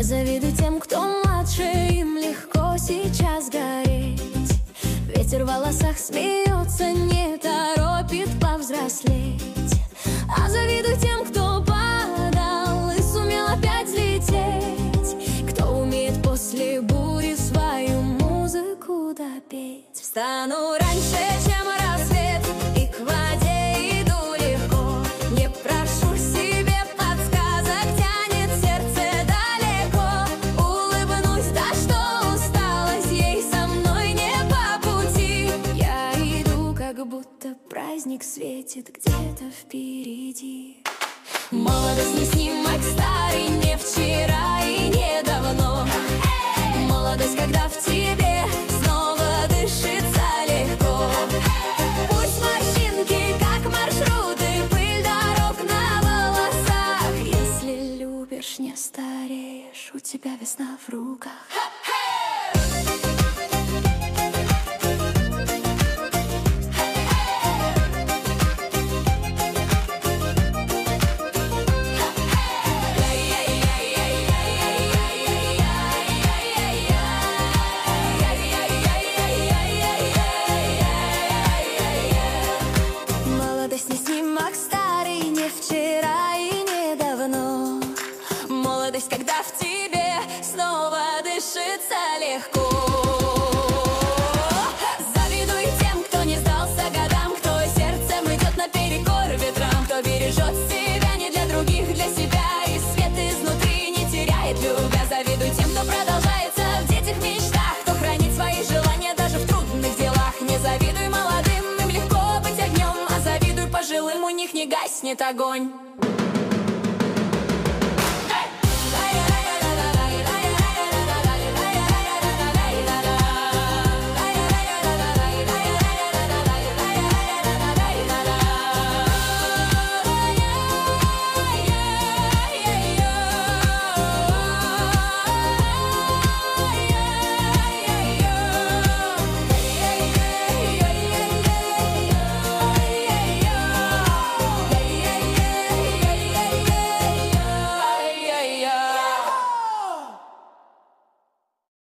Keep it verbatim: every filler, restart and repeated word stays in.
Не завидуй тем, кто младше, им легко сейчас гореть. Ветер в волосах смеется, не торопит повзрослеть. А завидуй тем, кто падал и сумел опять взлететь, кто умеет после бури свою музыку допеть. Встану раньше, чем рассвет, и к воде иду легко. Не прошу себе подсказок, тянет сердце далеко. Улыбнусь, да что усталость, ей со мной не по пути. Я иду, как будто праздник светит где-то впереди. Молодость не снимок старый, не вчера и не давно. Молодость, когда в тебе снова дышится легко. Пусть морщинки, как маршруты, пыль дорог на волосах. Если любишь, не стареешь, у тебя весна в руках. Молодость не снимок старый, не вчера и не давно. Молодость, когда в тебе снова дышится легко. Завидуй тем, кто не сдался годам, кто сердцем идет наперекор ветрам, кто бережет себя не для других, для себя, и свет изнутри не теряет, любя. Завидуй тем, кто продолжается в детях мечтах, кто хранит свои желания даже в трудных делах. Не завидуй молодым, им легко быть огнем, а завидуй пожилым, у них не гаснет огонь.